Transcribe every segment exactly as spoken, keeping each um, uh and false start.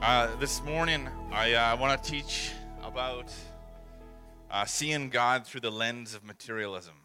Uh, this morning, I uh, want to teach about uh, seeing God through the lens of materialism.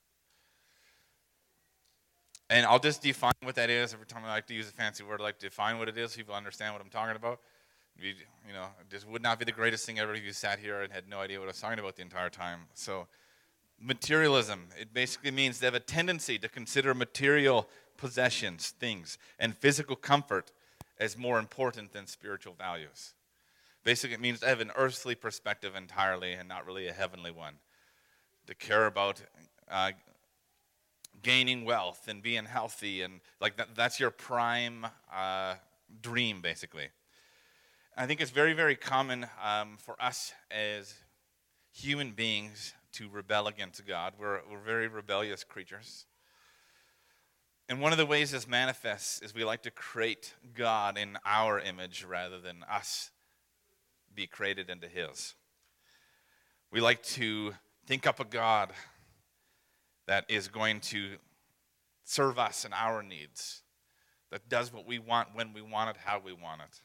And I'll just define what that is. Every time I like to use a fancy word, I like to define what it is so people understand what I'm talking about. You, you know, it just would not be the greatest thing ever if you sat here and had no idea what I was talking about the entire time. So, materialism, it basically means they have a tendency to consider material possessions, things, and physical comfort as more important than spiritual values. Basically, it means to have an earthly perspective entirely and not really a heavenly one. To care about uh, gaining wealth and being healthy, and like that, that's your prime uh, dream, basically. I think it's very, very common um, for us as human beings to rebel against God. We're, we're very rebellious creatures. And one of the ways this manifests is we like to create God in our image rather than us be created into His. We like to think up a God that is going to serve us and our needs, that does what we want, when we want it, how we want it.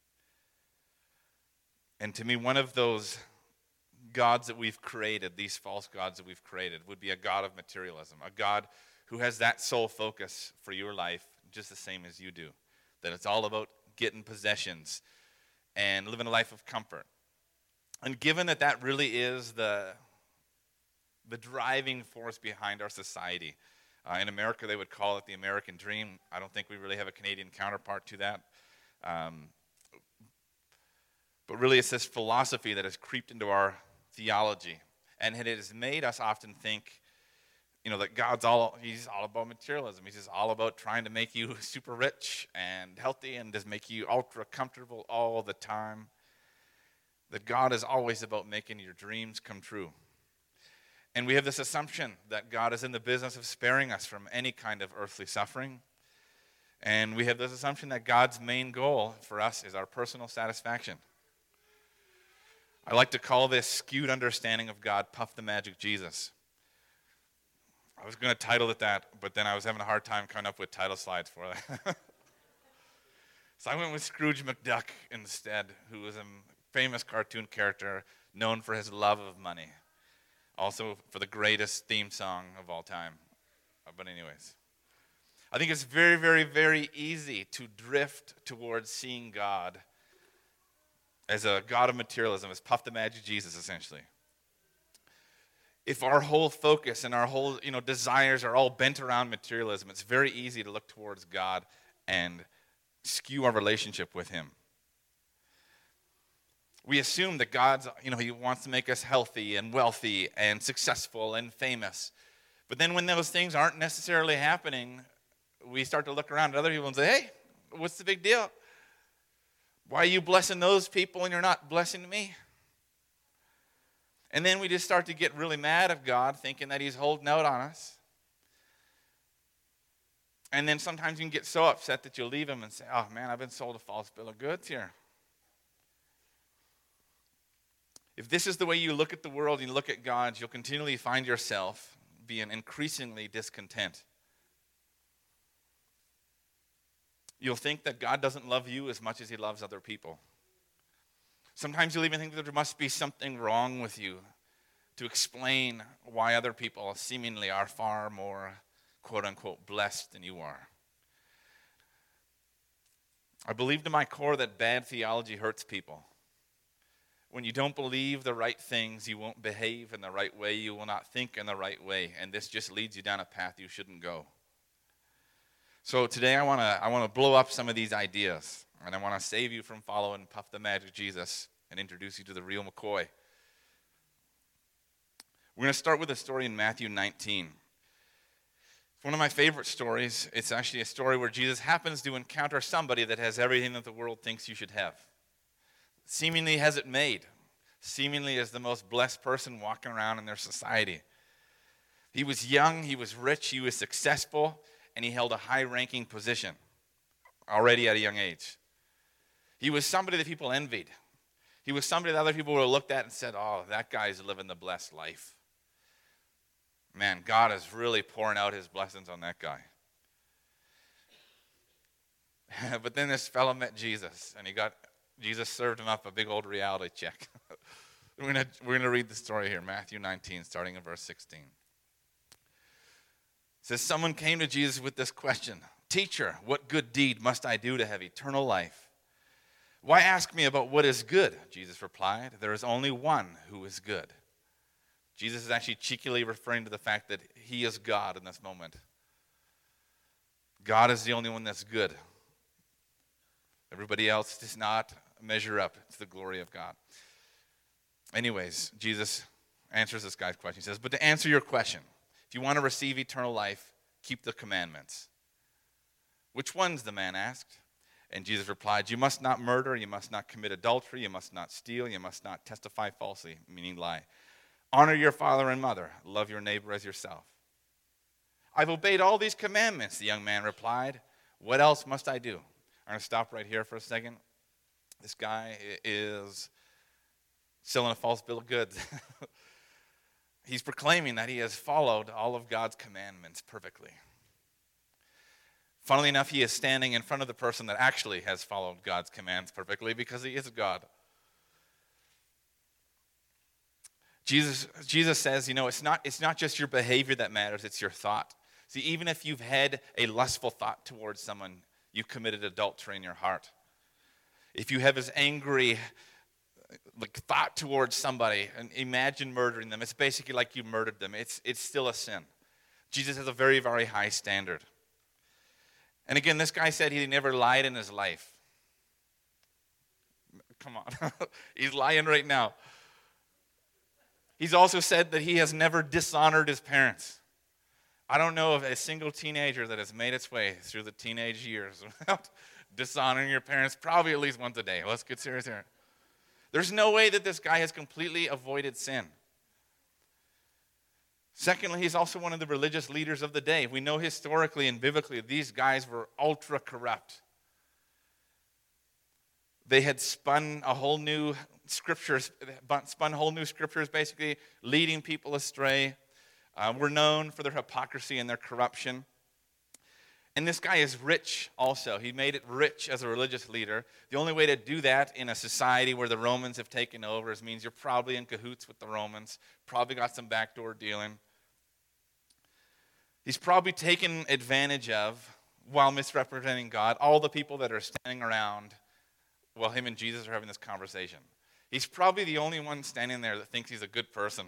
And to me, one of those gods that we've created, these false gods that we've created, would be a God of materialism, a God who has that sole focus for your life just the same as you do, that it's all about getting possessions and living a life of comfort. And given that that really is the, the driving force behind our society, uh, in America they would call it the American dream. I don't think we really have a Canadian counterpart to that. Um, but really it's this philosophy that has creeped into our theology, and it has made us often think, you know, that God's all, he's all about materialism. He's just all about trying to make you super rich and healthy and just make you ultra comfortable all the time. That God is always about making your dreams come true. And we have this assumption that God is in the business of sparing us from any kind of earthly suffering. And we have this assumption that God's main goal for us is our personal satisfaction. I like to call this skewed understanding of God, Puff the Magic Jesus. I was going to title it that, but then I was having a hard time coming up with title slides for that. So I went with Scrooge McDuck instead, who was a famous cartoon character known for his love of money. Also for the greatest theme song of all time. But anyways, I think it's very, very, very easy to drift towards seeing God as a God of materialism, as Puff the Magic Jesus, essentially. If our whole focus and our whole, you know, desires are all bent around materialism, it's very easy to look towards God and skew our relationship with Him. We assume that God's, you know, He wants to make us healthy and wealthy and successful and famous. But then when those things aren't necessarily happening, we start to look around at other people and say, hey, what's the big deal? Why are you blessing those people and you're not blessing me? And then we just start to get really mad at God, thinking that He's holding out on us. And then sometimes you can get so upset that you'll leave Him and say, oh man, I've been sold a false bill of goods here. If this is the way you look at the world and you look at God, you'll continually find yourself being increasingly discontent. You'll think that God doesn't love you as much as He loves other people. Sometimes you'll even think that there must be something wrong with you to explain why other people seemingly are far more, quote-unquote, blessed than you are. I believe to my core that bad theology hurts people. When you don't believe the right things, you won't behave in the right way, you will not think in the right way, and this just leads you down a path you shouldn't go. So today I want to I want to blow up some of these ideas. And I want to save you from following Puff the Magic Jesus and introduce you to the real McCoy. We're going to start with a story in Matthew nineteen. It's one of my favorite stories. It's actually a story where Jesus happens to encounter somebody that has everything that the world thinks you should have. Seemingly has it made. Seemingly is the most blessed person walking around in their society. He was young, he was rich, he was successful, and he held a high-ranking position already at a young age. He was somebody that people envied. He was somebody that other people would have looked at and said, oh, that guy's living the blessed life. Man, God is really pouring out His blessings on that guy. But then this fellow met Jesus, and he got Jesus served him up a big old reality check. we're going we're gonna read the story here, Matthew nineteen, starting in verse sixteen. It says, someone came to Jesus with this question. Teacher, what good deed must I do to have eternal life? Why ask me about what is good? Jesus replied, there is only one who is good. Jesus is actually cheekily referring to the fact that he is God in this moment. God is the only one that's good. Everybody else does not measure up to the glory of God. Anyways, Jesus answers this guy's question. He says, but to answer your question, if you want to receive eternal life, keep the commandments. Which ones, the man asked. And Jesus replied, you must not murder, you must not commit adultery, you must not steal, you must not testify falsely, meaning lie. Honor your father and mother. Love your neighbor as yourself. I've obeyed all these commandments, the young man replied. What else must I do? I'm going to stop right here for a second. This guy is selling a false bill of goods. He's proclaiming that he has followed all of God's commandments perfectly. Funnily enough, he is standing in front of the person that actually has followed God's commands perfectly because he is God. Jesus, Jesus says, you know, it's not, it's not just your behavior that matters, it's your thought. See, even if you've had a lustful thought towards someone, you've committed adultery in your heart. If you have this angry like, thought towards somebody, and imagine murdering them, it's basically like you murdered them. It's, it's still a sin. Jesus has a very, very high standard. And again, this guy said he never lied in his life. Come on. He's lying right now. He's also said that he has never dishonored his parents. I don't know of a single teenager that has made its way through the teenage years without dishonoring your parents, probably at least once a day. Let's get serious here. There's no way that this guy has completely avoided sin. Secondly, he's also one of the religious leaders of the day. We know historically and biblically these guys were ultra corrupt. They had spun a whole new scriptures, spun whole new scriptures, basically leading people astray. Uh, were known for their hypocrisy and their corruption. And this guy is rich also. He made it rich as a religious leader. The only way to do that in a society where the Romans have taken over is means you're probably in cahoots with the Romans, probably got some backdoor dealing. He's probably taken advantage of, while misrepresenting God, all the people that are standing around while him and Jesus are having this conversation. He's probably the only one standing there that thinks he's a good person.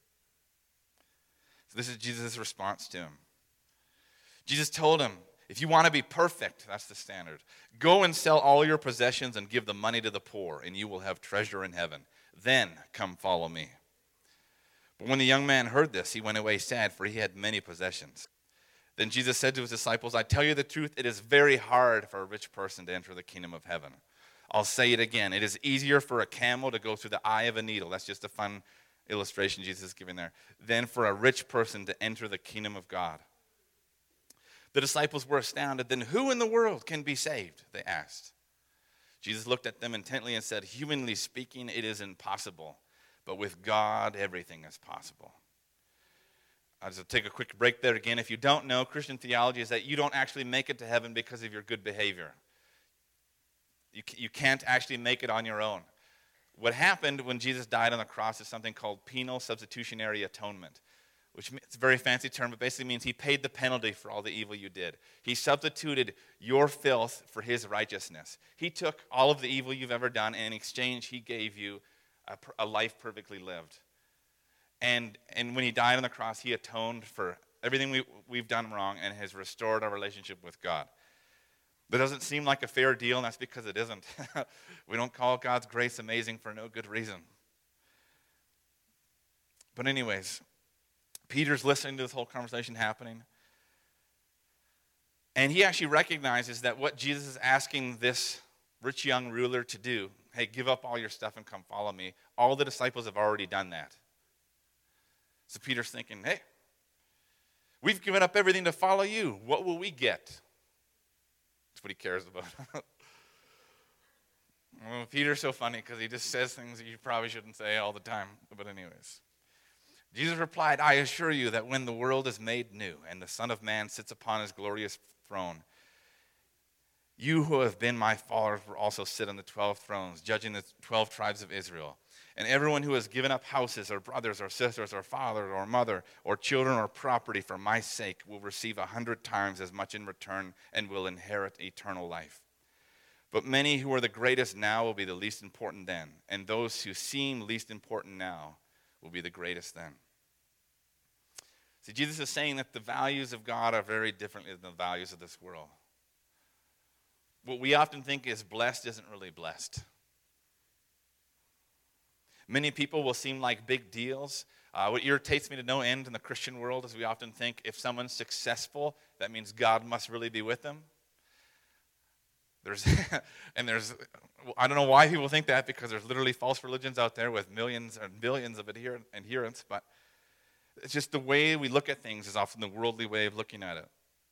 So this is Jesus' response to him. Jesus told him, if you want to be perfect, that's the standard, go and sell all your possessions and give the money to the poor, and you will have treasure in heaven. Then come follow me. But when the young man heard this, he went away sad, for he had many possessions. Then Jesus said to his disciples, I tell you the truth, it is very hard for a rich person to enter the kingdom of heaven. I'll say it again. It is easier for a camel to go through the eye of a needle. That's just a fun illustration Jesus is giving there. Than for a rich person to enter the kingdom of God. The disciples were astounded. Then who in the world can be saved? They asked. Jesus looked at them intently and said, humanly speaking, it is impossible. But with God, everything is possible. I'll just take a quick break there again. If you don't know, Christian theology is that you don't actually make it to heaven because of your good behavior. You, you can't actually make it on your own. What happened when Jesus died on the cross is something called penal substitutionary atonement, which is a very fancy term, but basically means he paid the penalty for all the evil you did. He substituted your filth for his righteousness. He took all of the evil you've ever done, and in exchange, he gave you a, a life perfectly lived. And, and when he died on the cross, he atoned for everything we, we've done wrong and has restored our relationship with God. That doesn't seem like a fair deal, and that's because it isn't. We don't call God's grace amazing for no good reason. But anyways, Peter's listening to this whole conversation happening. And he actually recognizes that what Jesus is asking this rich young ruler to do, hey, give up all your stuff and come follow me, all the disciples have already done that. So Peter's thinking, hey, we've given up everything to follow you. What will we get? That's what he cares about. Well, Peter's so funny because he just says things that you probably shouldn't say all the time. But anyways, Jesus replied, I assure you that when the world is made new and the Son of Man sits upon his glorious throne, You who have been my fathers will also sit on the twelve thrones, judging the twelve tribes of Israel. And everyone who has given up houses or brothers or sisters or father or mother or children or property for my sake will receive a hundred times as much in return and will inherit eternal life. But many who are the greatest now will be the least important then, and those who seem least important now will be the greatest then. See, Jesus is saying that the values of God are very different than the values of this world. What we often think is blessed isn't really blessed. Many people will seem like big deals. Uh, what irritates me to no end in the Christian world is we often think if someone's successful, that means God must really be with them. There's and there's, I don't know why people think that, because there's literally false religions out there with millions and billions of adher- adherents, but it's just the way we look at things is often the worldly way of looking at it.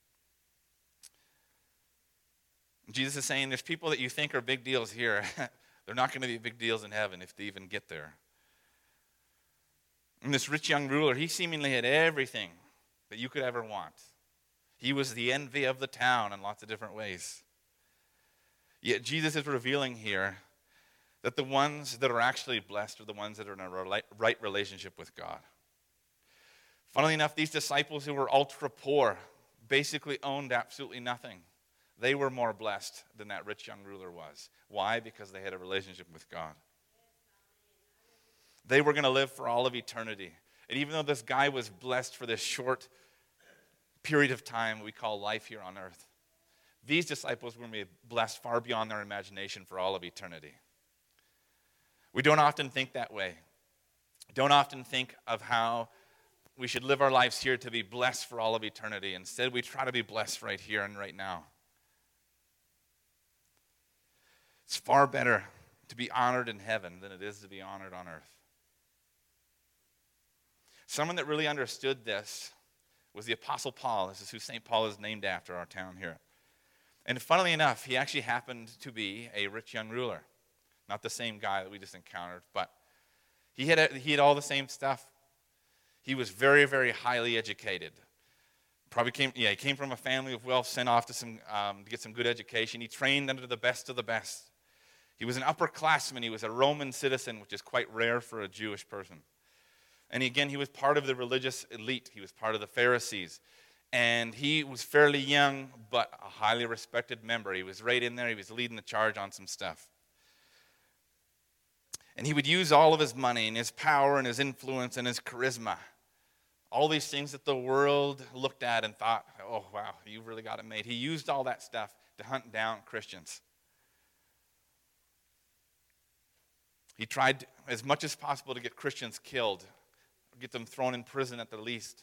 Jesus is saying there's people that you think are big deals here. They're not going to be big deals in heaven if they even get there. And this rich young ruler, he seemingly had everything that you could ever want. He was the envy of the town in lots of different ways. Yet Jesus is revealing here that the ones that are actually blessed are the ones that are in a right relationship with God. Funnily enough, these disciples who were ultra poor basically owned absolutely nothing. They were more blessed than that rich young ruler was. Why? Because they had a relationship with God. They were going to live for all of eternity. And even though this guy was blessed for this short period of time we call life here on earth, these disciples were going to be blessed far beyond their imagination for all of eternity. We don't often think that way. Don't often think of how we should live our lives here to be blessed for all of eternity. Instead, we try to be blessed right here and right now. It's far better to be honored in heaven than it is to be honored on earth. Someone that really understood this was the Apostle Paul. This is who Saint Paul is named after, our town here. And funnily enough, he actually happened to be a rich young ruler. Not the same guy that we just encountered, but he had, a, he had all the same stuff. He was very, very highly educated. Probably came, yeah, he came from a family of wealth, sent off to some um, to get some good education. He trained under the best of the best. He was an upperclassman. He was a Roman citizen, which is quite rare for a Jewish person. And again, he was part of the religious elite. He was part of the Pharisees. And he was fairly young, but a highly respected member. He was right in there. He was leading the charge on some stuff. And he would use all of his money and his power and his influence and his charisma. All these things that the world looked at and thought, oh, wow, you've really got it made. He used all that stuff to hunt down Christians. He tried as much as possible to get Christians killed, get them thrown in prison at the least.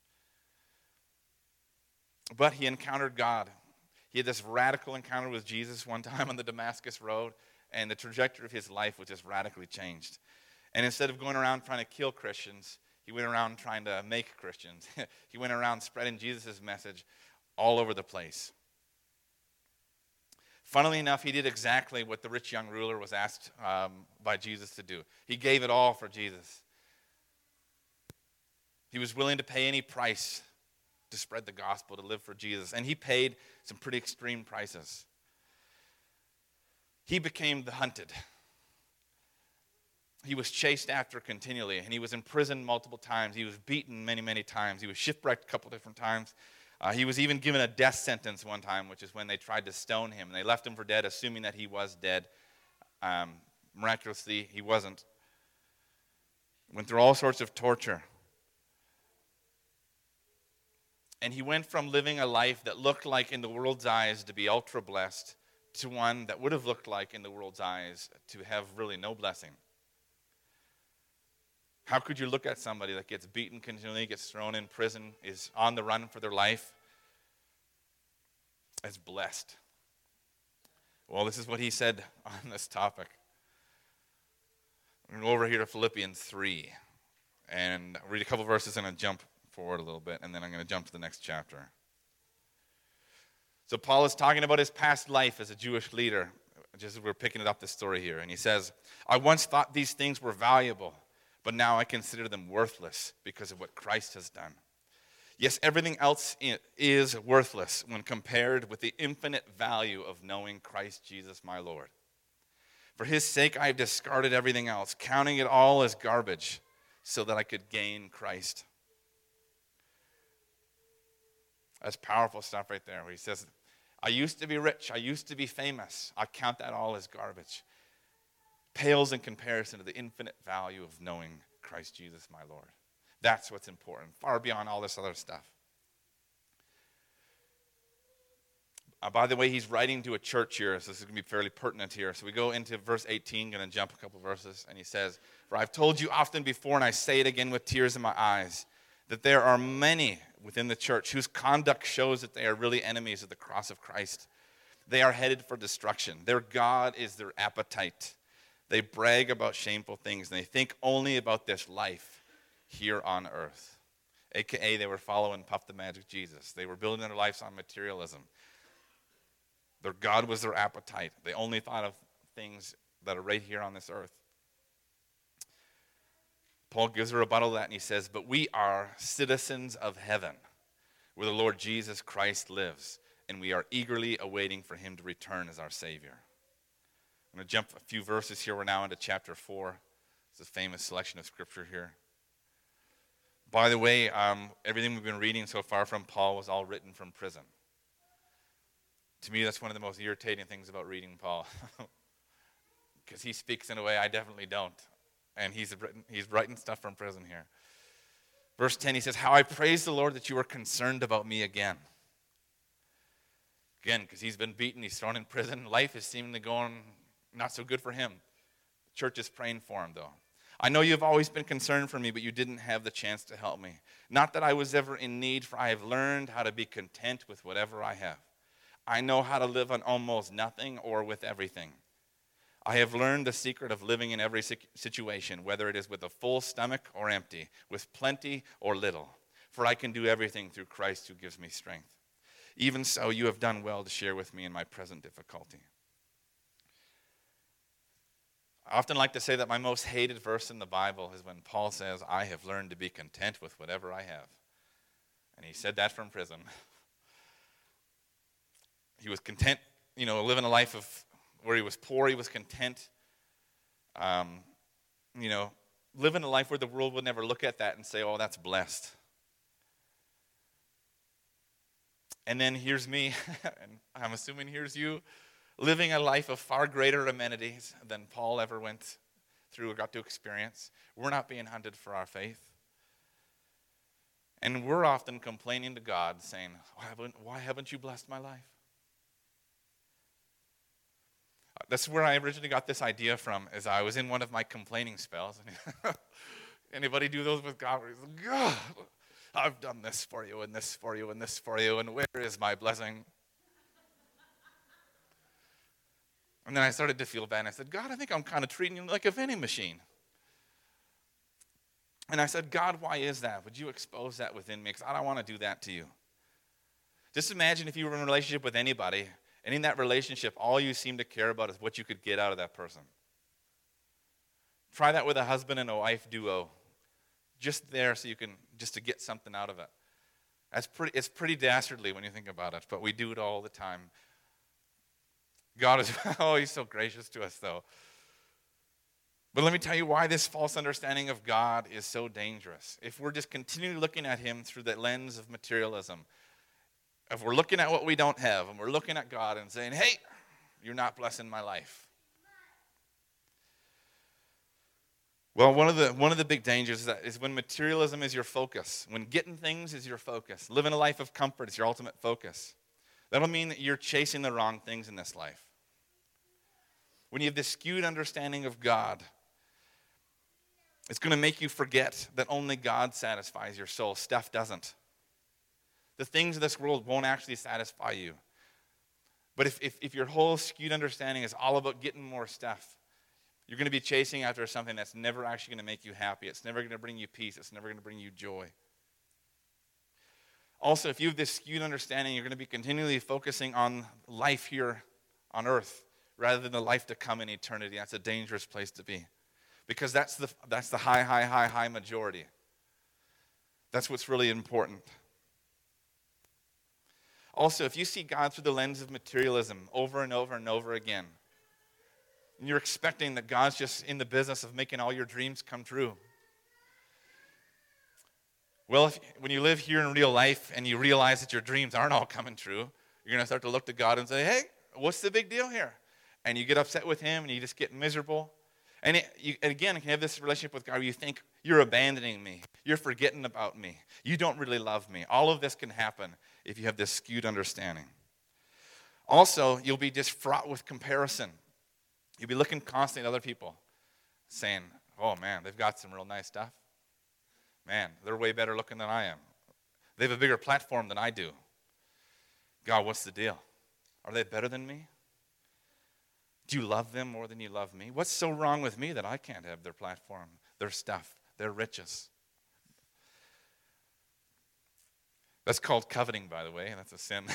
But he encountered God. He had this radical encounter with Jesus one time on the Damascus Road, and the trajectory of his life was just radically changed. And instead of going around trying to kill Christians, he went around trying to make Christians. He went around spreading Jesus' message all over the place. Funnily enough, he did exactly what the rich young ruler was asked um, by Jesus to do. He gave it all for Jesus. He was willing to pay any price to spread the gospel, to live for Jesus. And he paid some pretty extreme prices. He became the hunted. He was chased after continually, and he was imprisoned multiple times. He was beaten many, many times. He was shipwrecked a couple different times. Uh, he was even given a death sentence one time, which is when they tried to stone him. And they left him for dead, assuming that he was dead. Um, miraculously, he wasn't. Went through all sorts of torture. And he went from living a life that looked like, in the world's eyes, to be ultra blessed, to one that would have looked like, in the world's eyes, to have really no blessing. How could you look at somebody that gets beaten continually, gets thrown in prison, is on the run for their life, as blessed? Well, this is what he said on this topic. I'm going to go over here to Philippians three, and I'll read a couple verses and I'll jump forward a little bit, and then I'm going to jump to the next chapter. So Paul is talking about his past life as a Jewish leader, just as we're picking it up, this story here. And he says, I once thought these things were valuable, but now I consider them worthless because of what Christ has done. Yes, everything else is worthless when compared with the infinite value of knowing Christ Jesus my Lord. For his sake I have discarded everything else, counting it all as garbage, so that I could gain Christ. That's powerful stuff right there, where he says, I used to be rich, I used to be famous, I count that all as garbage. Pales in comparison to the infinite value of knowing Christ Jesus my Lord. That's what's important, far beyond all this other stuff. Uh, by the way, he's writing to a church here, so this is going to be fairly pertinent here. So we go into verse eighteen, going to jump a couple verses, and he says, For I've told you often before, and I say it again with tears in my eyes, that there are many within the church whose conduct shows that they are really enemies of the cross of Christ. They are headed for destruction. Their God is their appetite. They brag about shameful things, and they think only about this life here on earth. A K A they were following Puff the Magic Jesus. They were building their lives on materialism. Their God was their appetite. They only thought of things that are right here on this earth. Paul gives a rebuttal to that, and he says, But we are citizens of heaven, where the Lord Jesus Christ lives, and we are eagerly awaiting for him to return as our Savior. I'm going to jump a few verses here. We're now into chapter four. It's a famous selection of scripture here. By the way, um, everything we've been reading so far from Paul was all written from prison. To me, that's one of the most irritating things about reading Paul. Because he speaks in a way I definitely don't. And he's written, he's writing stuff from prison here. Verse ten, he says, How I praise the Lord that you are concerned about me again. Again, because he's been beaten, he's thrown in prison. Life is seemingly going not so good for him. The church is praying for him, though. I know you have always been concerned for me, but you didn't have the chance to help me. Not that I was ever in need, for I have learned how to be content with whatever I have. I know how to live on almost nothing or with everything. I have learned the secret of living in every situation, whether it is with a full stomach or empty, with plenty or little. For I can do everything through Christ who gives me strength. Even so, you have done well to share with me in my present difficulty. I often like to say that my most hated verse in the Bible is when Paul says, I have learned to be content with whatever I have. And he said that from prison. He was content, you know, living a life of where he was poor, he was content. Um, you know, living a life where the world would never look at that and say, oh, that's blessed. And then here's me, and I'm assuming here's you, living a life of far greater amenities than Paul ever went through or got to experience. We're not being hunted for our faith. And we're often complaining to God, saying, why haven't, why haven't you blessed my life? That's where I originally got this idea from, as I was in one of my complaining spells. Anybody do those with God? Where he's like, God, I've done this for you, and this for you, and this for you, and where is my blessing? And then I started to feel bad, and I said, God, I think I'm kind of treating you like a vending machine. And I said, God, why is that? Would you expose that within me? Because I don't want to do that to you. Just imagine if you were in a relationship with anybody, and in that relationship, all you seem to care about is what you could get out of that person. Try that with a husband and a wife duo. Just there so you can, just to get something out of it. That's pretty, it's pretty dastardly when you think about it, but we do it all the time. God is, oh, he's so gracious to us, though. But let me tell you why this false understanding of God is so dangerous. If we're just continually looking at him through the lens of materialism, if we're looking at what we don't have, and we're looking at God and saying, hey, you're not blessing my life. Well, one of the one of the big dangers is, that is when materialism is your focus, when getting things is your focus, living a life of comfort is your ultimate focus. That'll mean that you're chasing the wrong things in this life. When you have this skewed understanding of God, it's going to make you forget that only God satisfies your soul. Stuff doesn't. The things of this world won't actually satisfy you. But if, if, if your whole skewed understanding is all about getting more stuff, you're going to be chasing after something that's never actually going to make you happy. It's never going to bring you peace. It's never going to bring you joy. Also, if you have this skewed understanding, you're going to be continually focusing on life here on earth rather than the life to come in eternity. That's a dangerous place to be, because that's the that's the high, high, high, high majority. That's what's really important. Also, if you see God through the lens of materialism over and over and over again, and you're expecting that God's just in the business of making all your dreams come true, well, if, when you live here in real life and you realize that your dreams aren't all coming true, you're going to start to look to God and say, hey, what's the big deal here? And you get upset with him and you just get miserable. And, it, you, and again, you can have this relationship with God where you think, you're abandoning me. You're forgetting about me. You don't really love me. All of this can happen if you have this skewed understanding. Also, you'll be just fraught with comparison. You'll be looking constantly at other people, saying, oh man, they've got some real nice stuff. Man, they're way better looking than I am. They have a bigger platform than I do. God, what's the deal? Are they better than me? Do you love them more than you love me? What's so wrong with me that I can't have their platform, their stuff, their riches? That's called coveting, by the way, and that's a sin.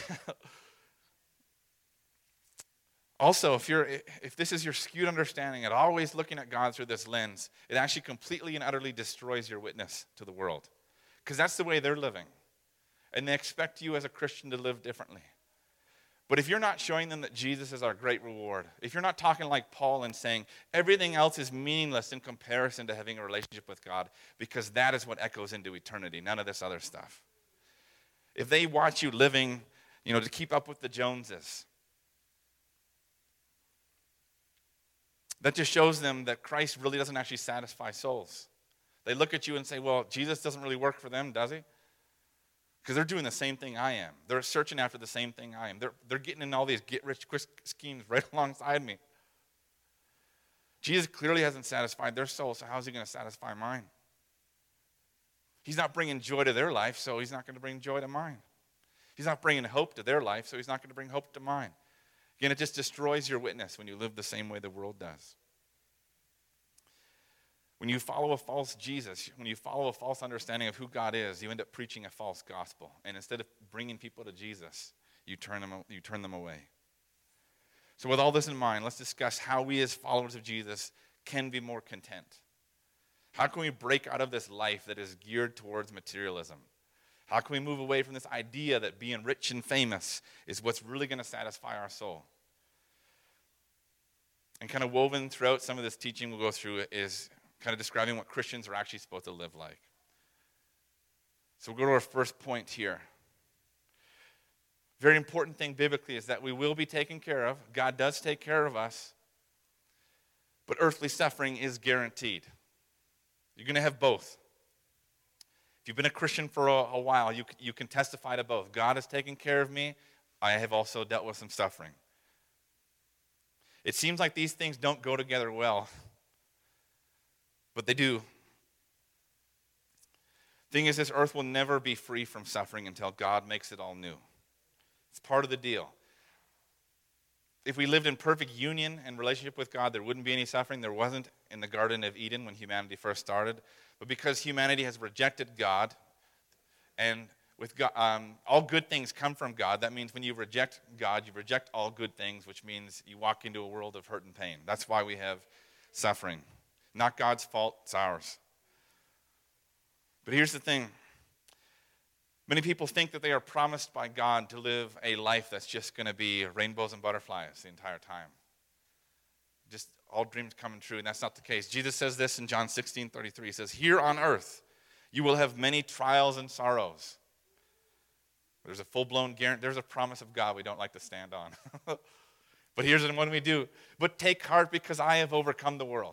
Also, if you're if this is your skewed understanding and always looking at God through this lens, it actually completely and utterly destroys your witness to the world. Because that's the way they're living. And they expect you as a Christian to live differently. But if you're not showing them that Jesus is our great reward, if you're not talking like Paul and saying everything else is meaningless in comparison to having a relationship with God, because that is what echoes into eternity, none of this other stuff. If they watch you living, you know, to keep up with the Joneses, that just shows them that Christ really doesn't actually satisfy souls. They look at you and say, well, Jesus doesn't really work for them, does he? Because they're doing the same thing I am. They're searching after the same thing I am. They're, they're getting in all these get-rich-quick schemes right alongside me. Jesus clearly hasn't satisfied their soul, so how's he going to satisfy mine? He's not bringing joy to their life, so he's not going to bring joy to mine. He's not bringing hope to their life, so he's not going to bring hope to mine. Again, it just destroys your witness when you live the same way the world does. When you follow a false Jesus, when you follow a false understanding of who God is, you end up preaching a false gospel. And instead of bringing people to Jesus, you turn them, you turn them away. So with all this in mind, let's discuss how we as followers of Jesus can be more content. How can we break out of this life that is geared towards materialism? How can we move away from this idea that being rich and famous is what's really going to satisfy our soul? And kind of woven throughout some of this teaching we'll go through is kind of describing what Christians are actually supposed to live like. So we'll go to our first point here. Very important thing biblically is that we will be taken care of. God does take care of us. But earthly suffering is guaranteed. You're going to have both. If you've been a Christian for a, a while, you, you can testify to both. God has taken care of me. I have also dealt with some suffering. It seems like these things don't go together well, but they do. Thing is, this earth will never be free from suffering until God makes it all new. It's part of the deal. If we lived in perfect union and relationship with God, there wouldn't be any suffering. There wasn't in the Garden of Eden when humanity first started. But because humanity has rejected God, and with God, um, all good things come from God, that means when you reject God, you reject all good things, which means you walk into a world of hurt and pain. That's why we have suffering. Not God's fault, it's ours. But here's the thing. Many people think that they are promised by God to live a life that's just going to be rainbows and butterflies the entire time. Just all dreams coming true, and that's not the case. Jesus says this in John sixteen thirty-three. He says, here on earth, you will have many trials and sorrows. There's a full-blown guarantee. There's a promise of God we don't like to stand on. But here's what we do. But take heart because I have overcome the world.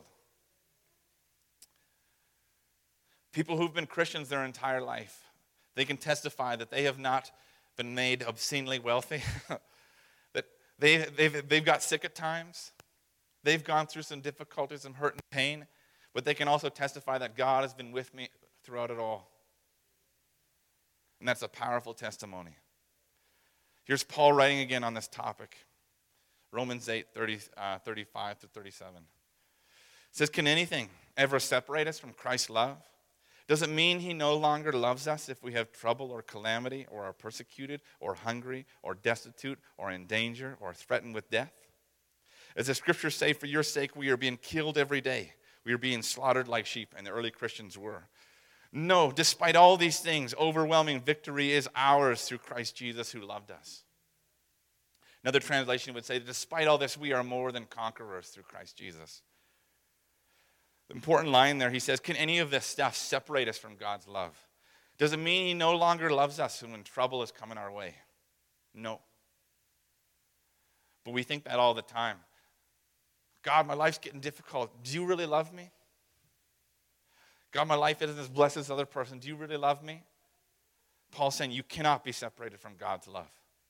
People who've been Christians their entire life, they can testify that they have not been made obscenely wealthy, that they, they've, they've got sick at times, they've gone through some difficulties, some hurt and pain, but they can also testify that God has been with me throughout it all. And that's a powerful testimony. Here's Paul writing again on this topic. Romans eight, thirty, uh, thirty-five to thirty-seven. It says, can anything ever separate us from Christ's love? Does it mean he no longer loves us if we have trouble or calamity or are persecuted or hungry or destitute or in danger or threatened with death? As the scriptures say, for your sake we are being killed every day. We are being slaughtered like sheep, and the early Christians were. No, despite all these things, overwhelming victory is ours through Christ Jesus who loved us. Another translation would say, despite all this, we are more than conquerors through Christ Jesus. The important line there, he says, can any of this stuff separate us from God's love? Does it mean he no longer loves us when trouble is coming our way? No. But we think that all the time. God, my life's getting difficult. Do you really love me? God, my life isn't as blessed as the other person. Do you really love me? Paul's saying you cannot be separated from God's love.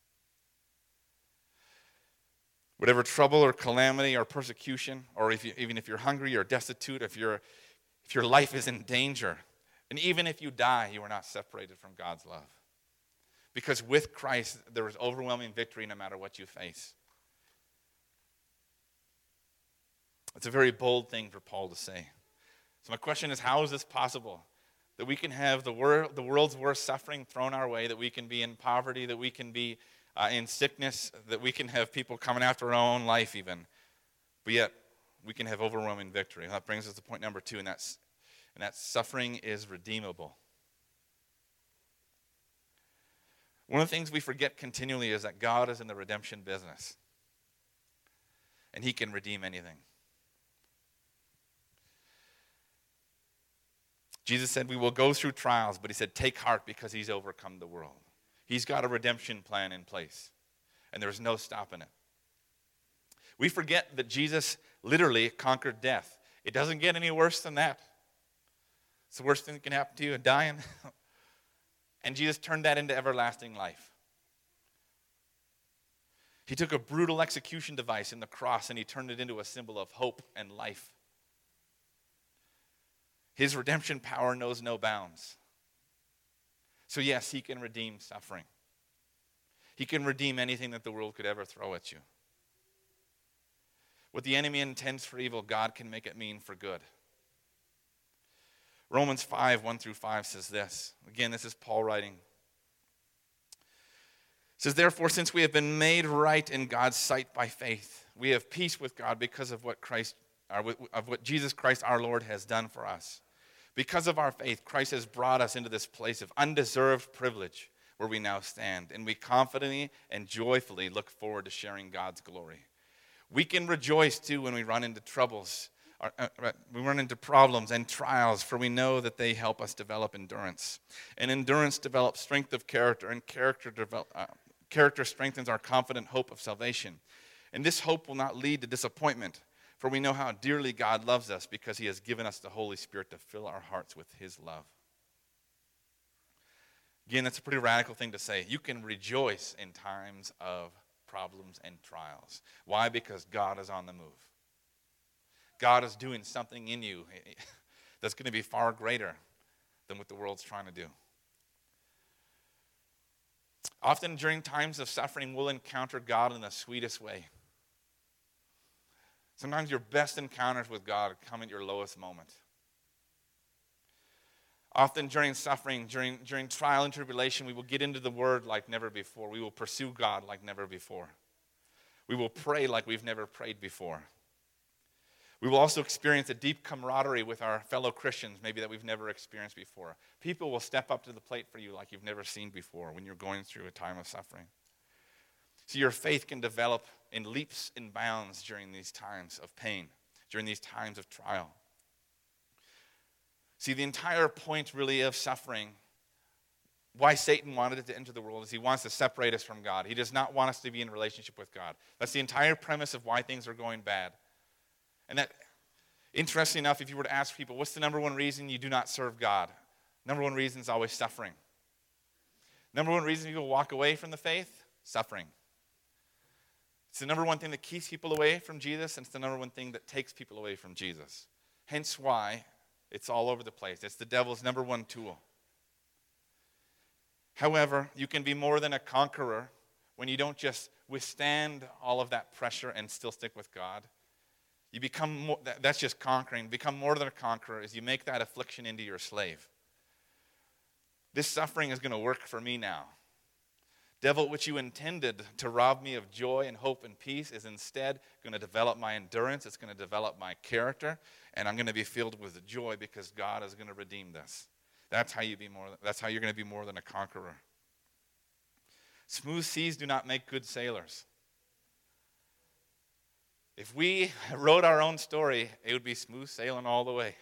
Whatever trouble or calamity or persecution, or if you, even if you're hungry or destitute, if, you're, if your life is in danger, and even if you die, you are not separated from God's love. Because with Christ, there is overwhelming victory no matter what you face. It's a very bold thing for Paul to say. So my question is, how is this possible? That we can have the, wor- the world's worst suffering thrown our way, that we can be in poverty, that we can be uh, in sickness, that we can have people coming after our own life even. But yet, we can have overwhelming victory. That brings us to point number two, and that's, and that suffering is redeemable. One of the things we forget continually is that God is in the redemption business. And he can redeem anything. Jesus said we will go through trials, but he said take heart because he's overcome the world. He's got a redemption plan in place, and there's no stopping it. We forget that Jesus literally conquered death. It doesn't get any worse than that. It's the worst thing that can happen to you, dying. And Jesus turned that into everlasting life. He took a brutal execution device in the cross and he turned it into a symbol of hope and life. His redemption power knows no bounds. So yes, he can redeem suffering. He can redeem anything that the world could ever throw at you. What the enemy intends for evil, God can make it mean for good. Romans five, one through five says this. Again, this is Paul writing. It says, therefore, since we have been made right in God's sight by faith, we have peace with God because of what Christ, of what Jesus Christ our Lord has done for us. Because of our faith, Christ has brought us into this place of undeserved privilege where we now stand, and we confidently and joyfully look forward to sharing God's glory. We can rejoice too when we run into troubles, or, uh, we run into problems and trials, for we know that they help us develop endurance. And endurance develops strength of character, and character develop, uh, character strengthens our confident hope of salvation. And this hope will not lead to disappointment, for we know how dearly God loves us because he has given us the Holy Spirit to fill our hearts with his love. Again, that's a pretty radical thing to say. You can rejoice in times of problems and trials. Why? Because God is on the move. God is doing something in you that's going to be far greater than what the world's trying to do. Often during times of suffering, we'll encounter God in the sweetest way. Sometimes your best encounters with God come at your lowest moment. Often during suffering, during, during trial and tribulation, we will get into the Word like never before. We will pursue God like never before. We will pray like we've never prayed before. We will also experience a deep camaraderie with our fellow Christians, maybe that we've never experienced before. People will step up to the plate for you like you've never seen before when you're going through a time of suffering. So your faith can develop in leaps and bounds during these times of pain, during these times of trial. See, the entire point really of suffering, why Satan wanted it to enter the world, is he wants to separate us from God. He does not want us to be in relationship with God. That's the entire premise of why things are going bad. And that, interesting enough, if you were to ask people, what's the number one reason you do not serve God? Number one reason is always suffering. Number one reason people walk away from the faith? Suffering. It's the number one thing that keeps people away from Jesus, and it's the number one thing that takes people away from Jesus. Hence why it's all over the place. It's the devil's number one tool. However, you can be more than a conqueror when you don't just withstand all of that pressure and still stick with God. You become more, that's just conquering. Become more than a conqueror as you make that affliction into your slave. This suffering is going to work for me now. Devil, which you intended to rob me of joy and hope and peace, is instead going to develop my endurance. It's going to develop my character, and I'm going to be filled with joy because God is going to redeem this. That's how you be more. That's how you're going to be more than a conqueror. Smooth seas do not make good sailors. If we wrote our own story, it would be smooth sailing all the way.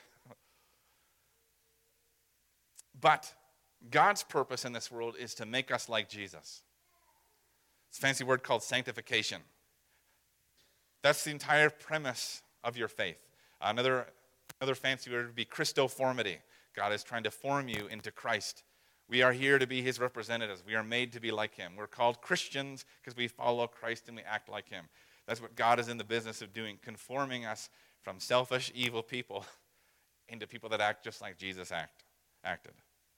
But God's purpose in this world is to make us like Jesus. It's a fancy word called sanctification. That's the entire premise of your faith. Another, another fancy word would be Christoformity. God is trying to form you into Christ. We are here to be his representatives. We are made to be like him. We're called Christians because we follow Christ and we act like him. That's what God is in the business of doing, conforming us from selfish, evil people into people that act just like Jesus act, acted.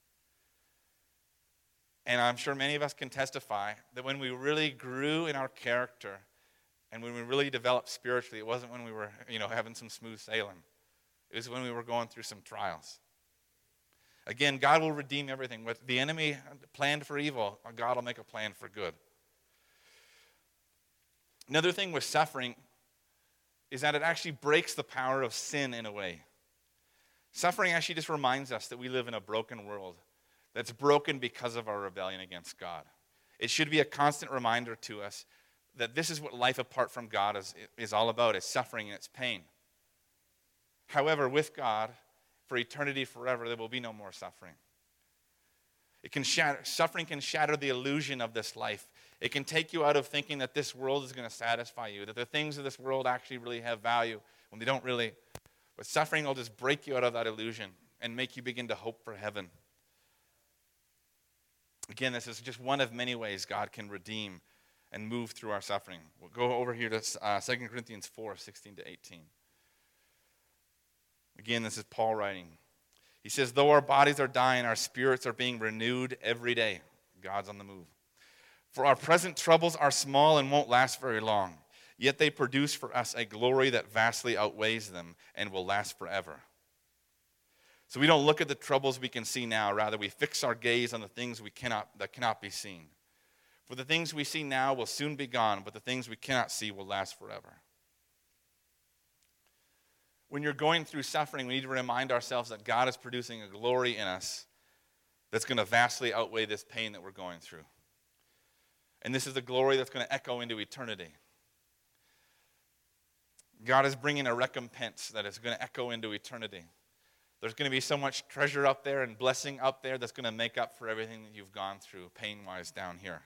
And I'm sure many of us can testify that when we really grew in our character and when we really developed spiritually, it wasn't when we were, you know, having some smooth sailing. It was when we were going through some trials. Again, God will redeem everything. What the enemy planned for evil, God will make a plan for good. Another thing with suffering is that it actually breaks the power of sin in a way. Suffering actually just reminds us that we live in a broken world that's broken because of our rebellion against God. It should be a constant reminder to us that this is what life apart from God is, is all about. It's suffering and it's pain. However, with God, for eternity forever, there will be no more suffering. It can shatter, suffering can shatter the illusion of this life. It can take you out of thinking that this world is going to satisfy you, that the things of this world actually really have value when they don't really. But suffering will just break you out of that illusion and make you begin to hope for heaven. Again, this is just one of many ways God can redeem and move through our suffering. We'll go over here to uh, Second Corinthians four, sixteen to eighteen. Again, this is Paul writing. He says, though our bodies are dying, our spirits are being renewed every day. God's on the move. For our present troubles are small and won't last very long, yet they produce for us a glory that vastly outweighs them and will last forever. So we don't look at the troubles we can see now. Rather, we fix our gaze on the things we cannot, that cannot be seen. For the things we see now will soon be gone, but the things we cannot see will last forever. When you're going through suffering, we need to remind ourselves that God is producing a glory in us that's going to vastly outweigh this pain that we're going through. And this is the glory that's going to echo into eternity. God is bringing a recompense that is going to echo into eternity. There's going to be so much treasure up there and blessing up there that's going to make up for everything that you've gone through pain-wise down here.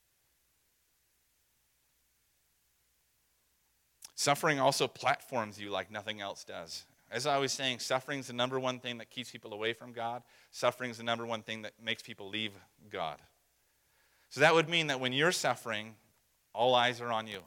Suffering also platforms you like nothing else does. As I was saying, suffering is the number one thing that keeps people away from God. Suffering is the number one thing that makes people leave God. So that would mean that when you're suffering, all eyes are on you.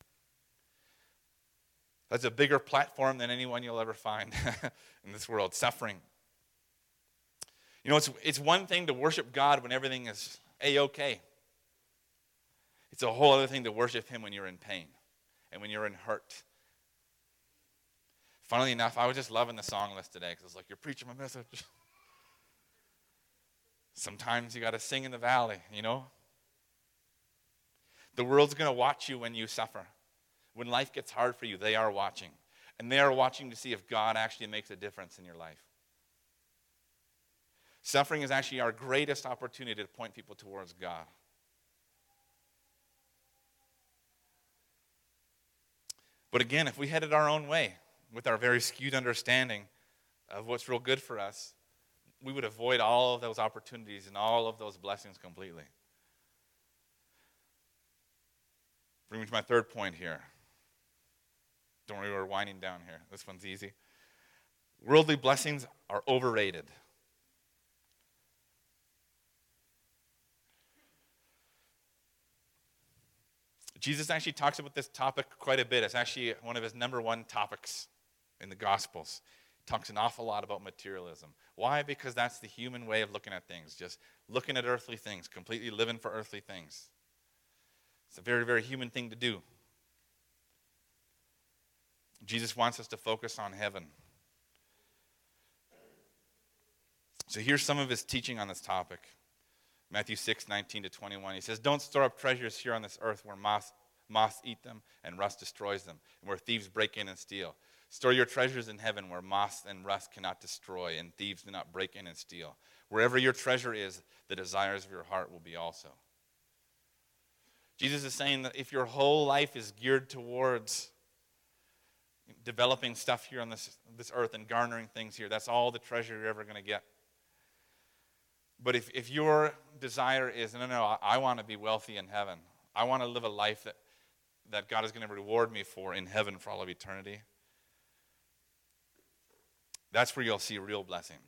That's a bigger platform than anyone you'll ever find in this world, suffering. You know, it's, it's one thing to worship God when everything is A-okay. It's a whole other thing to worship him when you're in pain and when you're in hurt. Funnily enough, I was just loving the song list today because I was like, you're preaching my message. Sometimes you got to sing in the valley, you know. The world's going to watch you when you suffer. When life gets hard for you, they are watching. And they are watching to see if God actually makes a difference in your life. Suffering is actually our greatest opportunity to point people towards God. But again, if we headed our own way with our very skewed understanding of what's real good for us, we would avoid all of those opportunities and all of those blessings completely. Bring me to my third point here. Don't worry, we're winding down here. This one's easy. Worldly blessings are overrated. Jesus actually talks about this topic quite a bit. It's actually one of his number one topics in the Gospels. He talks an awful lot about materialism. Why? Because that's the human way of looking at things, just looking at earthly things, completely living for earthly things. It's a very, very human thing to do. Jesus wants us to focus on heaven. So here's some of his teaching on this topic. Matthew six, nineteen to twenty-one. He says, don't store up treasures here on this earth where moths, moths eat them and rust destroys them, and where thieves break in and steal. Store your treasures in heaven where moths and rust cannot destroy, and thieves do not break in and steal. Wherever your treasure is, the desires of your heart will be also. Jesus is saying that if your whole life is geared towards developing stuff here on this, this earth and garnering things here, that's all the treasure you're ever going to get. But if, if your desire is, no, no, I, I want to be wealthy in heaven. I want to live a life that, that God is going to reward me for in heaven for all of eternity. That's where you'll see real blessing.